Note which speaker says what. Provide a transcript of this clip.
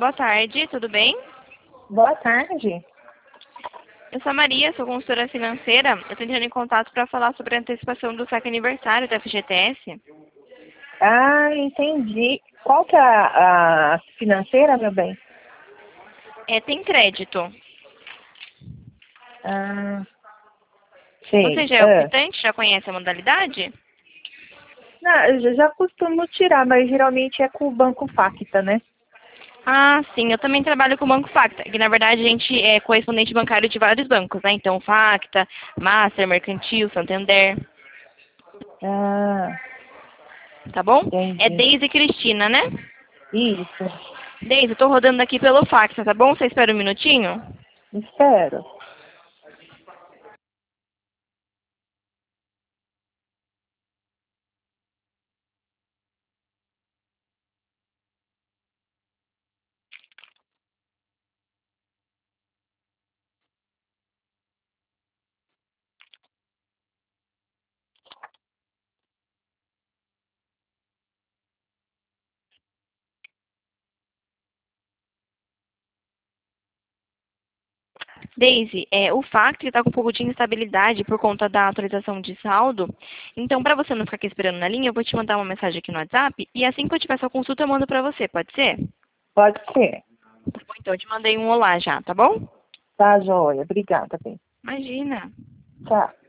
Speaker 1: Boa tarde, tudo bem?
Speaker 2: Boa tarde.
Speaker 1: Eu sou a Maria, sou consultora financeira. Eu estou entrando em contato para falar sobre a antecipação do saque aniversário da FGTS.
Speaker 2: Entendi. Qual que é a financeira, meu bem?
Speaker 1: Tem crédito.
Speaker 2: Ah, sei.
Speaker 1: Você já é optante? Já conhece a modalidade?
Speaker 2: Não, eu já costumo tirar, mas geralmente é com o Banco Facta, né?
Speaker 1: Ah, sim, eu também trabalho com o Banco Facta, que na verdade a gente é correspondente bancário de vários bancos, né? Então, Facta, Master, Mercantil, Santander,
Speaker 2: Ah,
Speaker 1: tá bom? É
Speaker 2: entendi.
Speaker 1: Deise e Cristina, né?
Speaker 2: Isso.
Speaker 1: Deise, eu tô rodando aqui pelo Facta, tá bom? Você espera um minutinho?
Speaker 2: Espero.
Speaker 1: Daisy, o FAC está com um pouco de instabilidade por conta da atualização de saldo. Então, para você não ficar aqui esperando na linha, eu vou te mandar uma mensagem aqui no WhatsApp e assim que eu tiver sua consulta, eu mando para você, pode ser?
Speaker 2: Pode ser.
Speaker 1: Tá bom, então eu te mandei um olá já, tá bom?
Speaker 2: Tá, joia. Obrigada, bem.
Speaker 1: Imagina.
Speaker 2: Tchau.